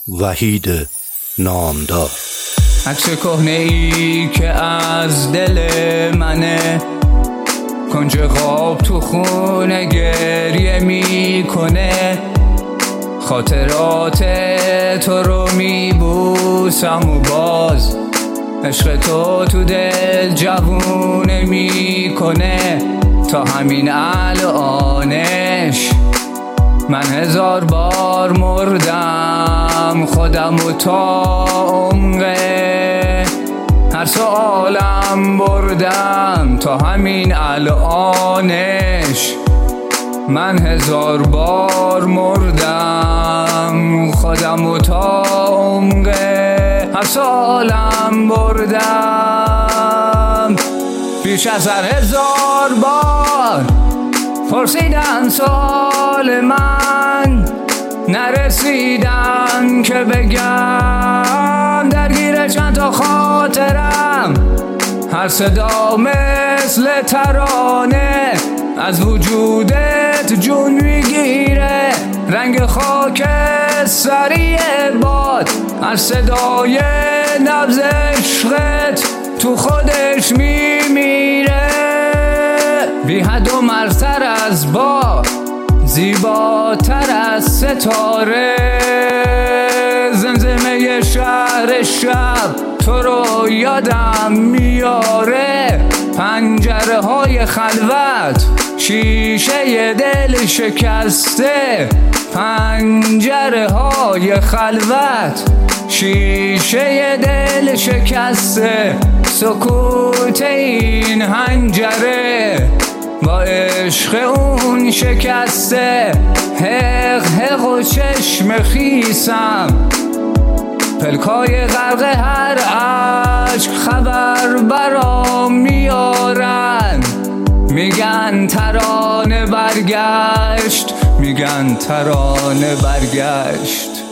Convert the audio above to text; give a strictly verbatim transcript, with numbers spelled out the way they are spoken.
وحید نامدار. عکس کهنه ای که از دل منه، کنج خواب تو خونه گریه میکنه. خاطرات تو رو میبوسم و باز عشق تو تو دل جوونه میکنه. تا همین الانش من هزار بار مردم خودم و تا عمقه هر سوالم بردم. تا همین الانش من هزار بار مردم خودم و تا عمقه هر سوالم بردم. بیش از هر هزار بار پرسیدن سوال من، نرسیدم که بگم. درگیر چند تا خاطرم، هر صدا مثل ترانه از وجودت جون میگیره. رنگ خاک سری باد از صدای نبض عشقت تو خودش میمیره. بی حد و مرزتر از باد، زیباتر از ستاره، زمزمه شهر شب تو رو یادم میاره. پنجره های خلوت، شیشه دل شکسته. پنجره های خلوت، شیشه دل شکسته. سکوت این حنجره با عشق اون شکسته. حق حق و چشم خیسم، پلکای غرق هر عشق خبر برام میارن. میگن ترانه برگشت، میگن ترانه برگشت.